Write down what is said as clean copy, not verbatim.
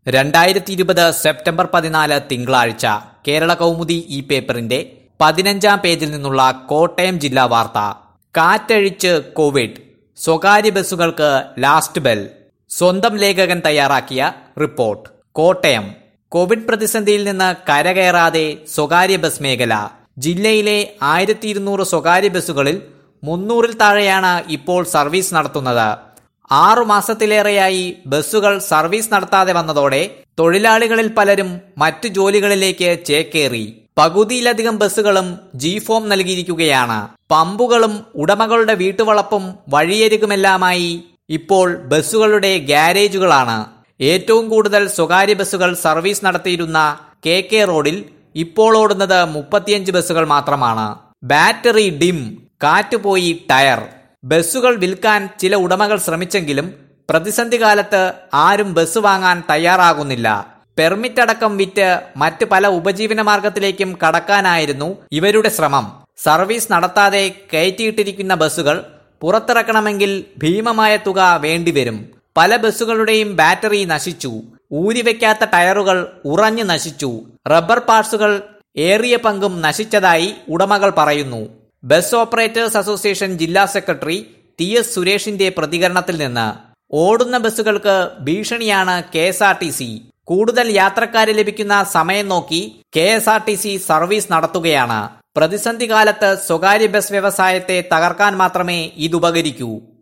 2020 September 14 തിങ്കളാഴ്ച കേരള കൗമുദി ഈ പേപ്പറിന്റെ 15-ാം പേജിൽ നിന്നുള്ള കോട്ടയം ജില്ലാ വാർത്ത. കാറ്റഴിച്ച് കോവിഡ്, സ്വകാര്യ ബസ്സുകൾക്ക് ലാസ്റ്റ് ബെൽ. സ്വന്തം ലേഖകൻ തയ്യാറാക്കിയ റിപ്പോർട്ട്. കോട്ടയം. കോവിഡ് പ്രതിസന്ധിയിൽ നിന്ന് കരകയറാതെ സ്വകാര്യ ബസ് മേഖല. ജില്ലയിലെ 1200 സ്വകാര്യ ബസ്സുകളിൽ 300-ൽ താഴെയാണ് ഇപ്പോൾ സർവീസ് നടത്തുന്നത്. 6 മാസത്തിലേറെയായി ബസ്സുകൾ സർവീസ് നടത്താതെ വന്നതോടെ തൊഴിലാളികളിൽ പലരും മറ്റു ജോലികളിലേക്ക് ചേക്കേറി. പകുതിയിലധികം ബസ്സുകളും G-ഫോം നൽകിയിരിക്കുകയാണ്. പമ്പുകളും ഉടമകളുടെ വീട്ടുവളപ്പും വഴിയരികുമെല്ലാമായി ഇപ്പോൾ ബസ്സുകളുടെ ഗ്യാരേജുകളാണ്. ഏറ്റവും കൂടുതൽ സ്വകാര്യ ബസ്സുകൾ സർവീസ് നടത്തിയിരുന്ന KK റോഡിൽ ഇപ്പോൾ ഓടുന്നത് 35 ബസ്സുകൾ മാത്രമാണ്. ബാറ്ററി ഡിം, കാറ്റുപോയി ടയർ. ബസ്സുകൾ വിൽക്കാൻ ചില ഉടമകൾ ശ്രമിച്ചെങ്കിലും പ്രതിസന്ധി കാലത്ത് ആരും ബസ് വാങ്ങാൻ തയ്യാറാകുന്നില്ല. പെർമിറ്റ് അടക്കം വിറ്റ് മറ്റ് പല ഉപജീവന മാർഗത്തിലേക്കും കടക്കാനായിരുന്നു ഇവരുടെ ശ്രമം. സർവീസ് നടത്താതെ കയറ്റിയിട്ടിരിക്കുന്ന ബസ്സുകൾ പുറത്തിറക്കണമെങ്കിൽ ഭീമമായ തുക വേണ്ടിവരും. പല ബസ്സുകളുടെയും ബാറ്ററി നശിച്ചു. ഊരിവെക്കാത്ത ടയറുകൾ ഉറഞ്ഞു നശിച്ചു. റബ്ബർ പാർട്സുകൾ ഏറിയ പങ്കും നശിച്ചതായി ഉടമകൾ പറയുന്നു. ബസ് ഓപ്പറേറ്റേഴ്സ് അസോസിയേഷൻ ജില്ലാ സെക്രട്ടറി TS സുരേഷിന്റെ പ്രതികരണത്തിൽ നിന്ന്. ഓടുന്ന ബസ്സുകൾക്ക് ഭീഷണിയാണ് KSRTC. കൂടുതൽ യാത്രക്കാരെ ലഭിക്കുന്ന സമയം നോക്കി KSRTC സർവീസ് നടത്തുകയാണ്. പ്രതിസന്ധി കാലത്ത് സ്വകാര്യ ബസ് വ്യവസായത്തെ തകർക്കാൻ മാത്രമേ ഇതുപകരിക്കൂ.